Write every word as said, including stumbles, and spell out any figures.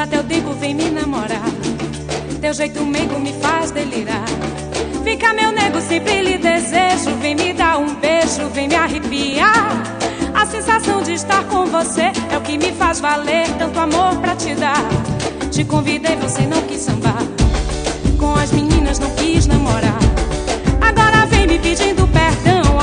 Escuta teu digo, vem me namorar. Teu jeito meigo me faz delirar. Fica meu nego, sempre lhe desejo. Vem me dar um beijo, vem me arrepiar. A sensação de estar com você é o que me faz valer tanto amor pra te dar. Te convidei, você